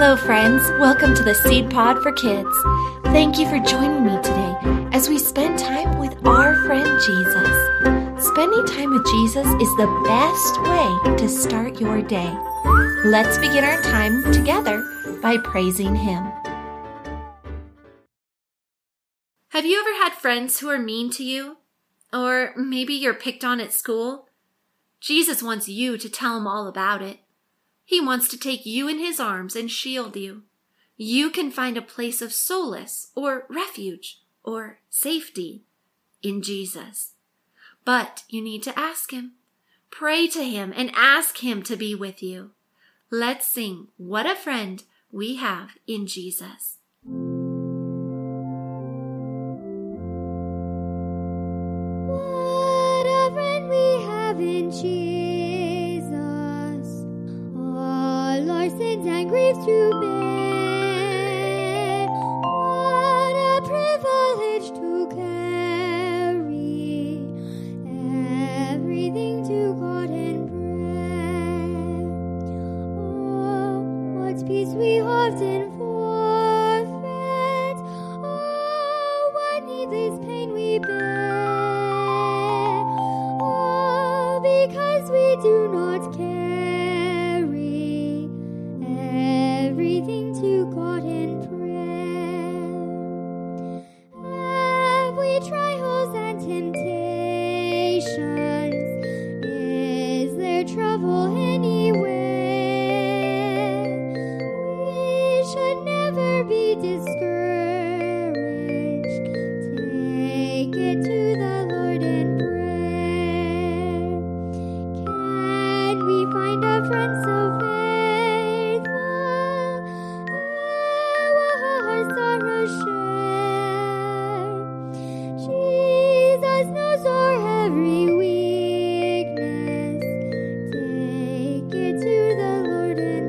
Hello, friends. Welcome to the Seed Pod for Kids. Thank you for joining me today as we spend time with our friend Jesus. Spending time with Jesus is the best way to start your day. Let's begin our time together by praising Him. Have you ever had friends who are mean to you? Or maybe you're picked on at school? Jesus wants you to tell Him all about it. He wants to take you in His arms and shield you. You can find a place of solace or refuge or safety in Jesus. But you need to ask Him. Pray to Him and ask Him to be with you. Let's sing What a Friend We Have in Jesus. What a friend we have in Jesus. Sins and griefs to bear. What a privilege to carry everything to God in prayer. Oh, what peace we often forfeit. Oh, what needless pain we bear. Oh, because we do not care. Everything to God in prayer. Every trials and temptations. Is there trouble anywhere? We should never be discouraged. Take it to the Lord in prayer. Can we find a friend so Jesus knows our every weakness. Take it to the Lord in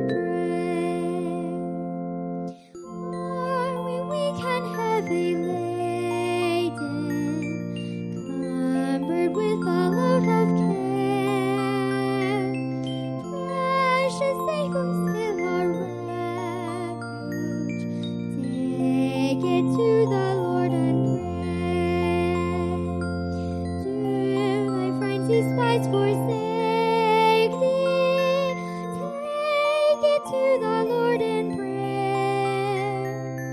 prayer. Or when weak and heavy laden, cumbered with a load of care, precious Savior, still our refuge. Take it to the Lord in prayer. Despise forsake thee, take it to the Lord in prayer.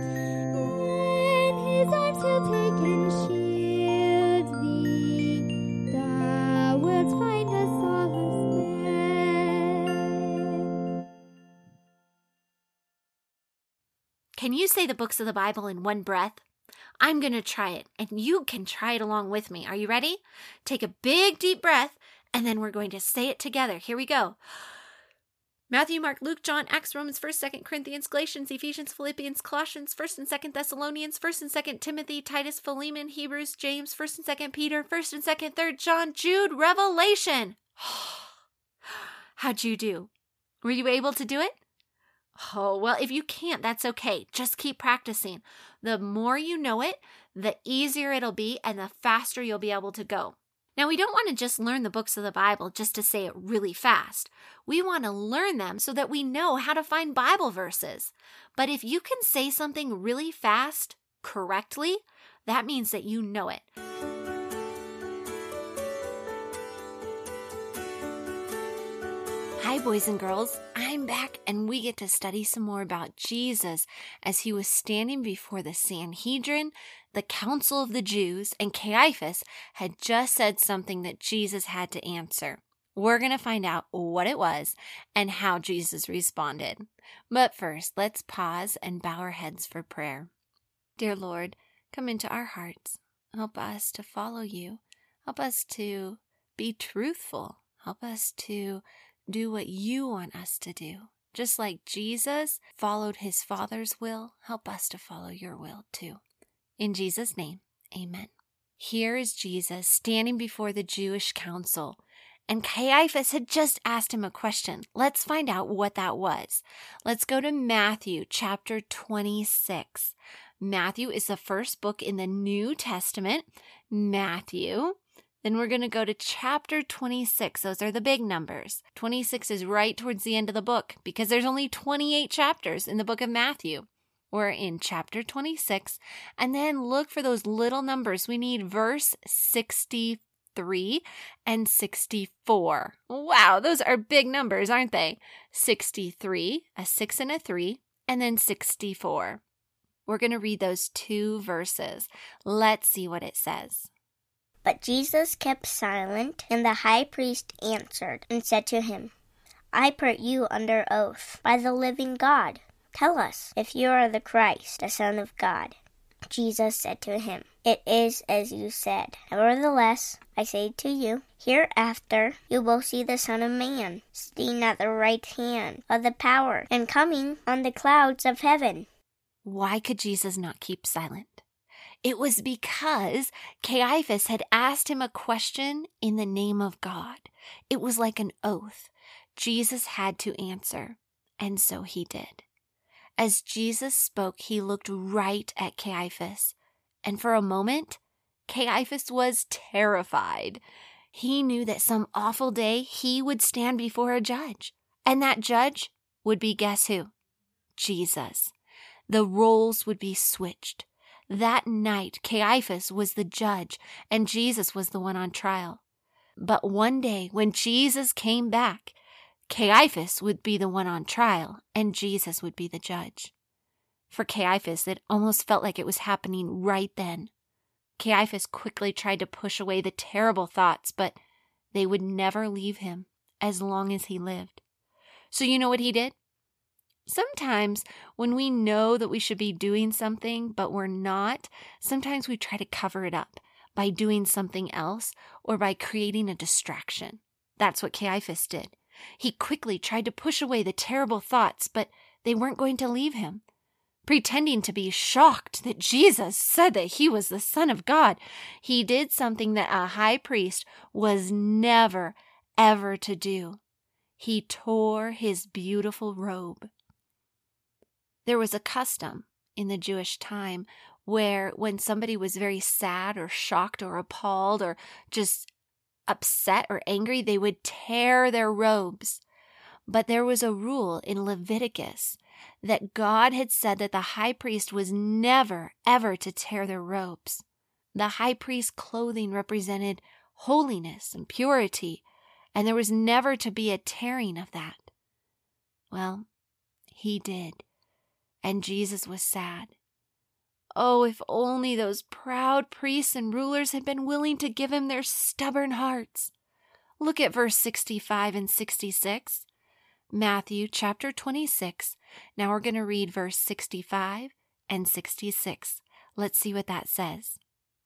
In His arms He'll take and shield thee, thou wilt find a solace there. Can you say the books of the Bible in one breath? I'm going to try it, and you can try it along with me. Are you ready? Take a big, deep breath, and then we're going to say it together. Here we go. Matthew, Mark, Luke, John, Acts, Romans, 1st, 2nd Corinthians, Galatians, Ephesians, Philippians, Colossians, 1st and 2nd Thessalonians, 1st and 2nd Timothy, Titus, Philemon, Hebrews, James, 1st and 2nd Peter, 1st and 2nd, 3rd John, Jude, Revelation. How'd you do? Were you able to do it? Oh, well, if you can't, that's okay. Just keep practicing. The more you know it, the easier it'll be and the faster you'll be able to go. Now, we don't want to just learn the books of the Bible just to say it really fast. We want to learn them so that we know how to find Bible verses. But if you can say something really fast correctly, that means that you know it. Hi, boys and girls. I'm back, and we get to study some more about Jesus as He was standing before the Sanhedrin, the Council of the Jews, and Caiaphas had just said something that Jesus had to answer. We're going to find out what it was and how Jesus responded. But first, let's pause and bow our heads for prayer. Dear Lord, come into our hearts. Help us to follow You. Help us to be truthful. Help us to do what You want us to do. Just like Jesus followed His Father's will, help us to follow Your will too. In Jesus' name, amen. Here is Jesus standing before the Jewish council, and Caiaphas had just asked Him a question. Let's find out what that was. Let's go to Matthew chapter 26. Matthew is the first book in the New Testament. Matthew Then we're going to go to chapter 26. Those are the big numbers. 26 is right towards the end of the book because there's only 28 chapters in the book of Matthew. We're in chapter 26. And then look for those little numbers. We need verse 63 and 64. Wow, those are big numbers, aren't they? 63, a 6 and a 3, and then 64. We're going to read those two verses. Let's see what it says. But Jesus kept silent, and the high priest answered and said to him, I put you under oath by the living God. Tell us if you are the Christ, the Son of God. Jesus said to him, It is as you said. Nevertheless, I say to you, hereafter you will see the Son of Man sitting at the right hand of the power and coming on the clouds of heaven. Why could Jesus not keep silent? It was because Caiaphas had asked him a question in the name of God. It was like an oath. Jesus had to answer, and so he did. As Jesus spoke, he looked right at Caiaphas, and for a moment, Caiaphas was terrified. He knew that some awful day he would stand before a judge, and that judge would be, guess who? Jesus. The roles would be switched. That night, Caiaphas was the judge, and Jesus was the one on trial. But one day, when Jesus came back, Caiaphas would be the one on trial, and Jesus would be the judge. For Caiaphas, it almost felt like it was happening right then. Caiaphas quickly tried to push away the terrible thoughts, but they would never leave him as long as he lived. So you know what he did? Sometimes when we know that we should be doing something, but we're not, sometimes we try to cover it up by doing something else or by creating a distraction. That's what Caiaphas did. He quickly tried to push away the terrible thoughts, but they weren't going to leave him. Pretending to be shocked that Jesus said that he was the Son of God, he did something that a high priest was never, ever to do. He tore his beautiful robe. There was a custom in the Jewish time where when somebody was very sad or shocked or appalled or just upset or angry, they would tear their robes. But there was a rule in Leviticus that God had said that the high priest was never, ever to tear their robes. The high priest's clothing represented holiness and purity, and there was never to be a tearing of that. Well, he did. And Jesus was sad. Oh, if only those proud priests and rulers had been willing to give him their stubborn hearts. Look at verse 65 and 66. Matthew chapter 26. Now we're going to read verse 65 and 66. Let's see what that says.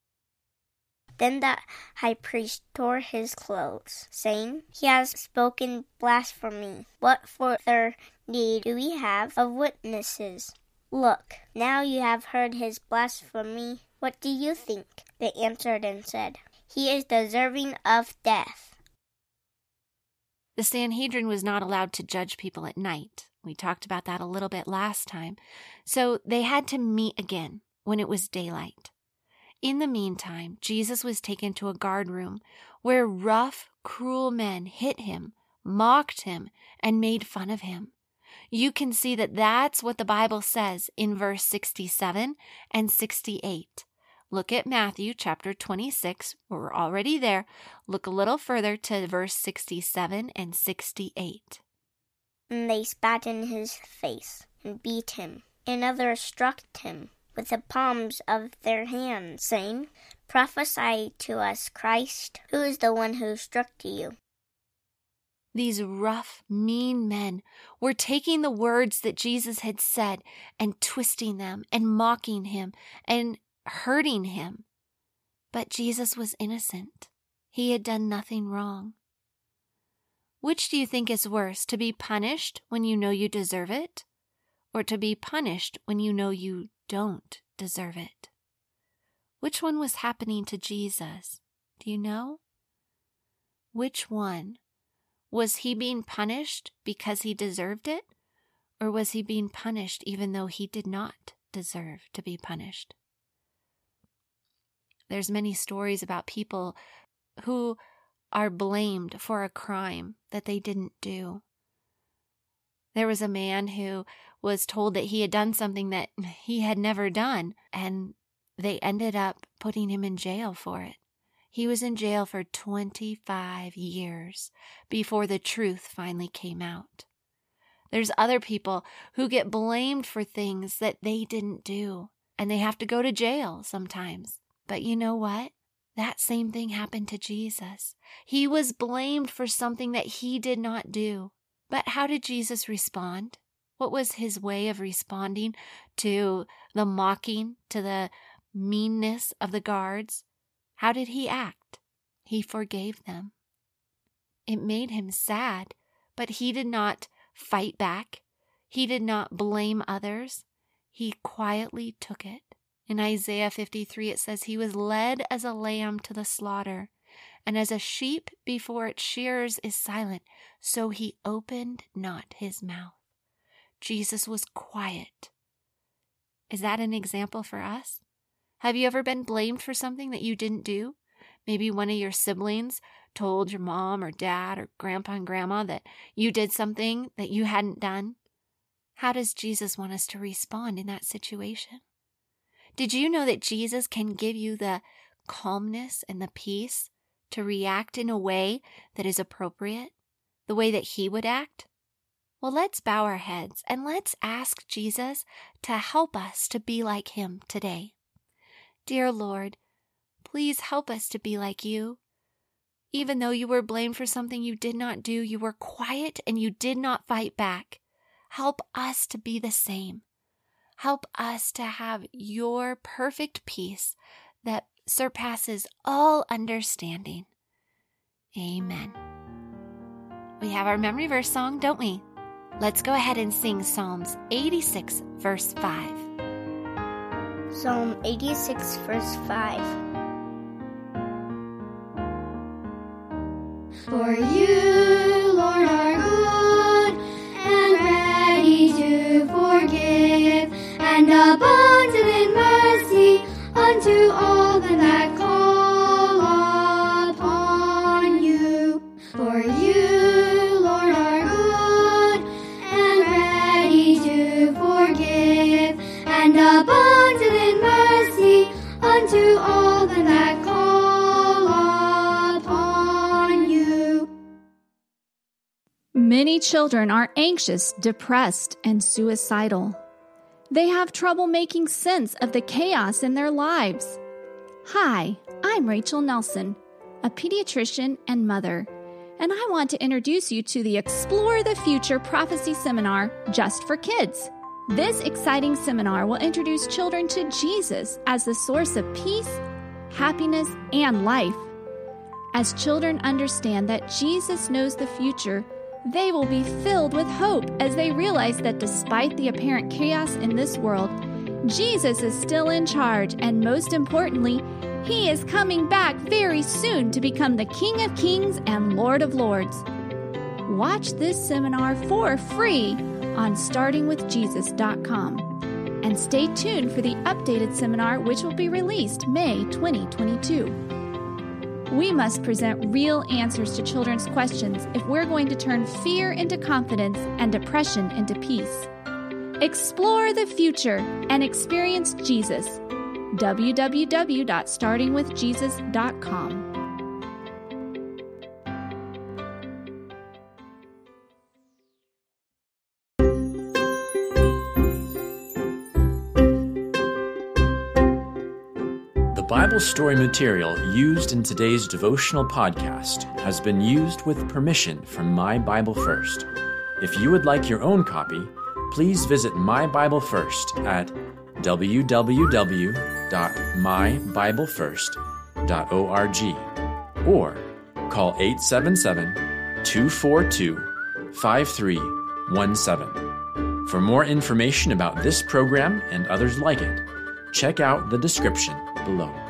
Then the high priest tore his clothes, saying, He has spoken blasphemy. What further need do we have of witnesses? Look, now you have heard his blasphemy. What do you think? They answered and said, He is deserving of death. The Sanhedrin was not allowed to judge people at night. We talked about that a little bit last time. So they had to meet again when it was daylight. In the meantime, Jesus was taken to a guard room where rough, cruel men hit him, mocked him, and made fun of him. You can see that that's what the Bible says in verse 67 and 68. Look at Matthew chapter 26. We're already there. Look a little further to verse 67 and 68. And they spat in his face and beat him, and others struck him with the palms of their hands, saying, Prophesy to us, Christ, who is the one who struck you? These rough, mean men were taking the words that Jesus had said and twisting them and mocking him and hurting him. But Jesus was innocent. He had done nothing wrong. Which do you think is worse, to be punished when you know you deserve it, or to be punished when you know you don't deserve it? Which one was happening to Jesus? Do you know? Which one? Was he being punished because he deserved it? Or was he being punished even though he did not deserve to be punished? There's many stories about people who are blamed for a crime that they didn't do. There was a man who was told that he had done something that he had never done, and they ended up putting him in jail for it. He was in jail for 25 years before the truth finally came out. There's other people who get blamed for things that they didn't do, and they have to go to jail sometimes. But you know what? That same thing happened to Jesus. He was blamed for something that he did not do. But how did Jesus respond? What was his way of responding to the mocking, to the meanness of the guards? How did he act? He forgave them. It made him sad, but he did not fight back. He did not blame others. He quietly took it. In Isaiah 53, it says, he was led as a lamb to the slaughter, and as a sheep before its shearers is silent, so he opened not his mouth. Jesus was quiet. Is that an example for us? Have you ever been blamed for something that you didn't do? Maybe one of your siblings told your mom or dad or grandpa and grandma that you did something that you hadn't done. How does Jesus want us to respond in that situation? Did you know that Jesus can give you the calmness and the peace to react in a way that is appropriate, the way that he would act? Well, let's bow our heads and let's ask Jesus to help us to be like him today. Dear Lord, please help us to be like you. Even though you were blamed for something you did not do, you were quiet and you did not fight back. Help us to be the same. Help us to have your perfect peace that surpasses all understanding. Amen. We have our memory verse song, don't we? Let's go ahead and sing Psalms 86, verse 5. Psalm 86, verse 5. For you, Lord, are good and ready to forgive, and abundant in mercy unto all them that call upon you. For you, Lord, are good and ready to forgive, and abundant in mercy unto all them that call upon you. Many children are anxious, depressed, and suicidal. They have trouble making sense of the chaos in their lives. Hi, I'm Rachel Nelson, a pediatrician and mother, and I want to introduce you to the Explore the Future Prophecy Seminar just for kids. This exciting seminar will introduce children to Jesus as the source of peace, happiness, and life. As children understand that Jesus knows the future, they will be filled with hope as they realize that despite the apparent chaos in this world, Jesus is still in charge, and most importantly, He is coming back very soon to become the King of Kings and Lord of Lords. Watch this seminar for free on startingwithjesus.com, and stay tuned for the updated seminar, which will be released May 2022. We must present real answers to children's questions if we're going to turn fear into confidence and depression into peace. Explore the future and experience Jesus. www.startingwithjesus.com. Bible story material used in today's devotional podcast has been used with permission from My Bible First. If you would like your own copy, please visit My Bible First at www.mybiblefirst.org or call 877-242-5317. For more information about this program and others like it, check out the description below.